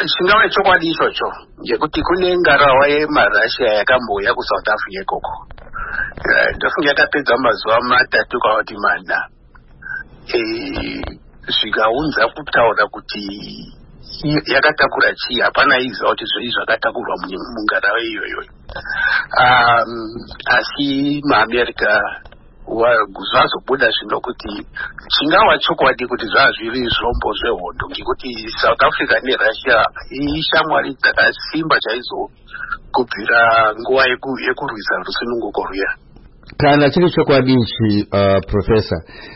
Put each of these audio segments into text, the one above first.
chingava chokwadi ichocho ngekuti kune ngarawa yemarussia yakambouya kuSouth Africa ikoko. Ndofunga yakapedza mazuva matatu kana kuti mana zvikaunza kutaura kuti yakatakura chii. Hapana iziva kuti zvei zvakatakurwa mungarawa iyoyo. Asi maAmerica zvazobuda zvino kuti chingava chokwadi kuti zvazviri zvombo zvehondo ngekuti South Africa neRussia ishamwari dzakasimba chaizvo kubvira nguva yekurwisa rusununguko rwuya. Kana chiri chokwadi ichi Professor,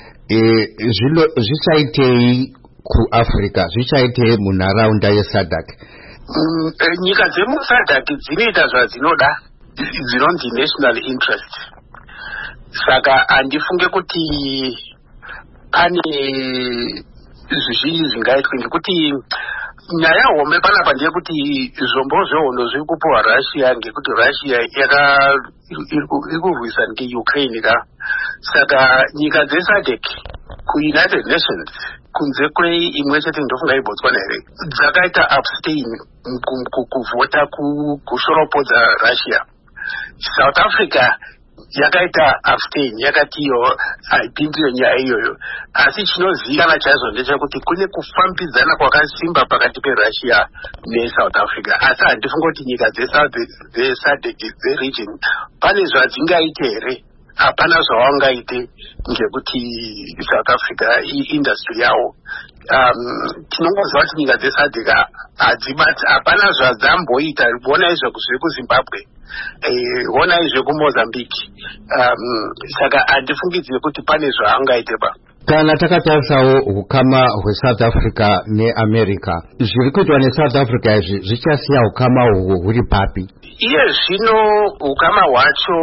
zvichaitei kuAfrica, zvichaitei munharaunda yeSADC? Nyika dzemuSADC dzinoita zvadzinoda, dzinonzi national interest. Saka handifunge kuti pane zvizhinji zvingaitwe ngekuti nyaya hombe panapa ndeyekuti zvombo zvehondo zviri kupiwa Russia ngekuti Russia iri kurwisana neUkraine ka. Saka nyika dzeSADC kuUnited Nations kunze kweimwe chete ndofunga iBotswana here dzakaita abstain kuvhota kushoropodza Russia. South Africa yakaita abstain, yakati iyo haipindire nyaya iyoyo. Asi chinozivikanwa chaizvo ndechekuti kune kufambidzana kwakasimba pakati peRussia neSouth Africa. Asi handifunga kuti nyika dzeSADC dzeregion pane zvadzingaite here. Hapana zvavangaite ngekuti South Africa industry yawo. Tinongoziva kuti nyika dzeSADC hapana zvadzamboita. Vona izvo zvekuZimbabwe, vona izvo kuMozambique. Saka handifungidzire kuti pane zvaangaite pa. Kana takatarisawo ukama hweSouth Africa neAmerica, zviri kuitwa neSouth Africa izvi zvichasiya ukama huri papi? Iye zvino ukama hwacho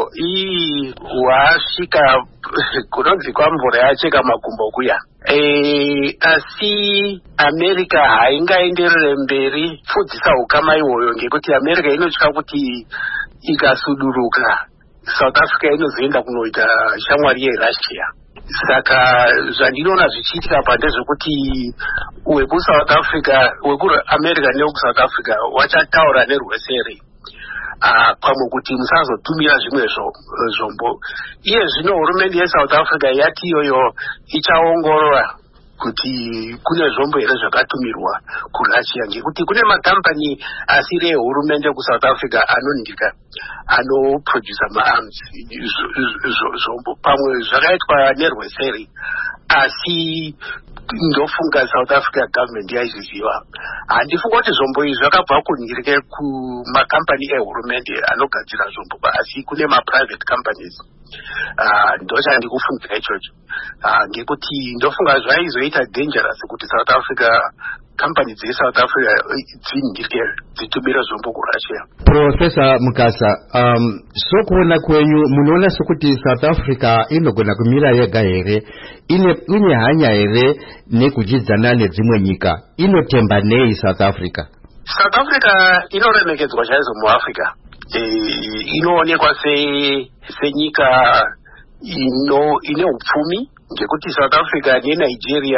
hwasvika kunonzi kwamvura yacheka makumbo kuya. Asi America haingaenderere mberi pfudzisa ukama iwoyo ngekuti America inotya kuti ikasuduruka South Africa inozoenda kunoita shamwari yeRussia. Saka zvandinoona zvichiitika pa ndezvekuti wekuSouth Africa, wekuAmerica newekuSouth Africa wachataura nerweseri. Pamwe kuti musazotumira zvimwe zvombo. Iye zvino hurumende yeSouth Africa yati iyoyo ichaongorora kuti kune zvombo here zvakatumirwa kuRussia ngekuti kune makampani asiri ehurumende kuSouth Africa anondika anoproducer maarms zvombo. Pamwe zvakaitwa nerweseri asi ndofunga South Africa government yaizviziva. Handifunga kuti zvombo izvi zvakabva kunhirike kumakampani ehurumende anogadzira zvombo, asi kune maprivate companies. Ndochandikufungira ichocho ngekuti ndofunga zvaizoita dangerous kuti South Africa company dzeSouth Africa dzinhirike dzitumire zvombo kuRussia. Professor Mukasa, sokuona kwenyu munoona sokuti South Africa inogona kumira yega here? Ine hanya here nekujidzana nedzimwe nyika? Inotemba nei South Africa? South Africa inoremekedzwa chaizvo muAfrica. Inoonekwa senyika ine upfumi ngekuti South Africa neNigeria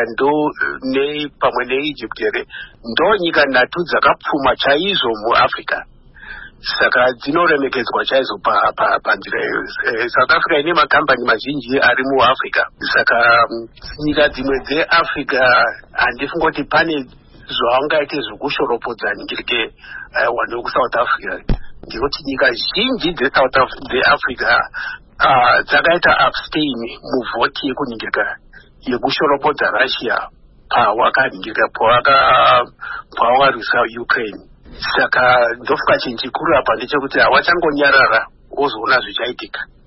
pamwe neEgypt here ndo nyika nhatu dzakapfuma chaizvo muAfrica. Saka dzinoremekedzwa chaizvo panzira iyoyo. South Africa ine makampani mazhinji ari muAfrica. Saka nyika dzimwe dzeAfrica handifunga kuti pane zvavangaite zvokushoropodzana ngirike vanhu vekuSouth Africa ngekuti nyika zhinji dzeAfrica dzakaita abstain muvhoti yekuningirika yekushoropodza Russia pawakaningirika pawakarwisa Ukraine. Saka ndofunga chinhu chikuru apa ndechekuti hawachangonyarara wozoona zvichaitika.